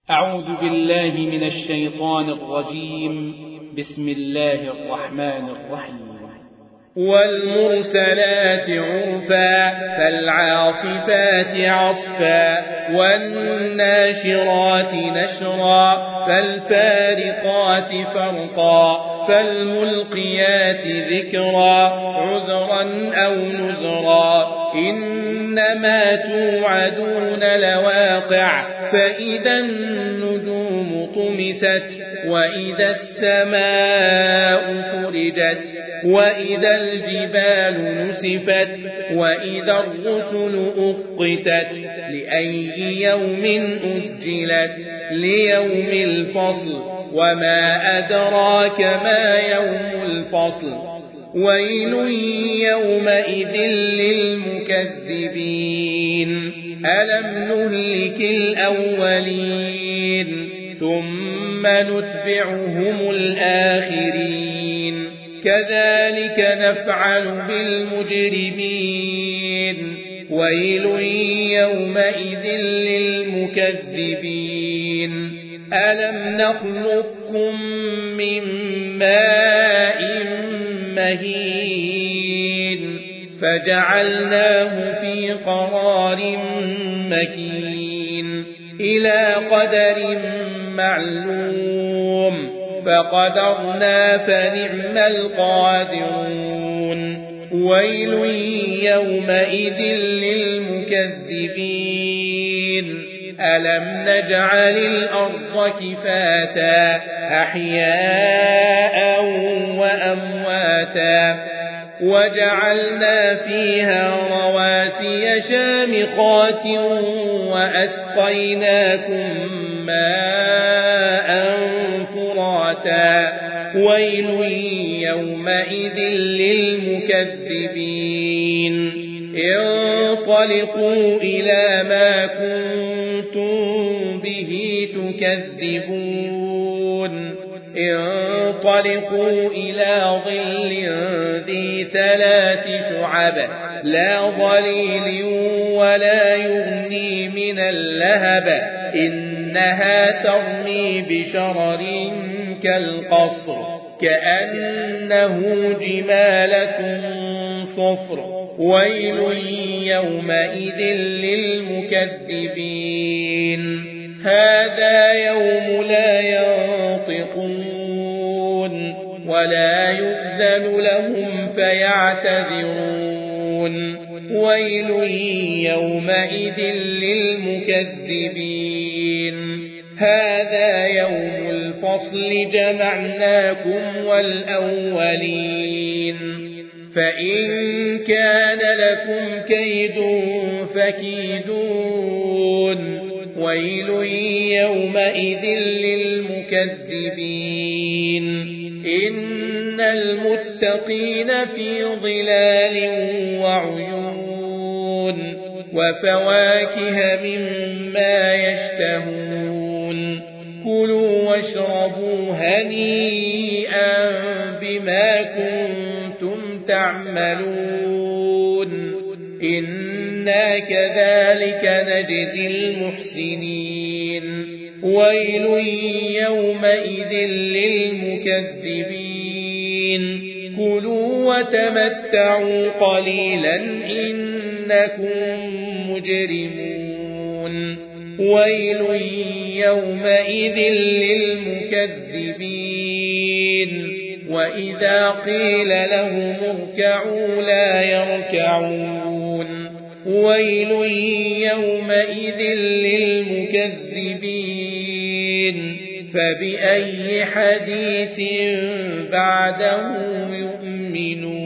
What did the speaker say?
أعوذ بالله من الشيطان الرجيم. بسم الله الرحمن الرحيم. والمرسلات عرفا فالعاصفات عصفا والناشرات نشرا فالفارقات فرقا فالملقيات ذكرا عذرا أو نذرا إنما توعدون لواقع فإذا النجوم طمست وإذا السماء فرجت وإذا الجبال نسفت وإذا الرسل أقتت لأي يوم أجلت ليوم الفصل وما أدراك ما يوم الفصل ويل يومئذ للمكذبين ألم نهلك الأولين ثم نتبعهم الآخرين كذلك نفعل بالمجرمين ويل يومئذ للمكذبين ألم نخلقكم من ماء مهين فجعلناه في قرار مكين إلى قدر معلوم فقدرنا فنعم القادرون ويل يومئذ للمكذبين ألم نجعل الأرض كفاتا أحياء وأمواتا وجعلنا فيها رواسي شامخات وأسقيناكم ماء فراتا ويل يومئذ للمكذبين انطلقوا إلى ما كنتم به تكذبون انطلقوا إلى ظل ذي 3 شعب لا ظليل ولا يغني من اللهب إنها ترمي بشرر كالقصر كأنه جمالة صفر ويل يومئذ للمكذبين هذا يوم لا ينطقون ولا يؤذن لهم فيعتذرون ويل يومئذ للمكذبين هذا يوم الفصل جمعناكم والأولين فإن كان لكم كيد فكيدون ويل يومئذ للمكذبين إن المتقين في ظلال وعيون وفواكه مما يشتهون كلوا واشربوا هنيئا بما كنتم تعملون إنا كذلك نجزي المحسنين ويل يومئذ للمكذبين كلوا وتمتعوا قليلا إنكم مجرمون ويل يومئذ للمكذبين وإذا قيل لهم اركعوا لا يركعون ويل يومئذ للمكذبين فبأي حديث بعده يؤمنون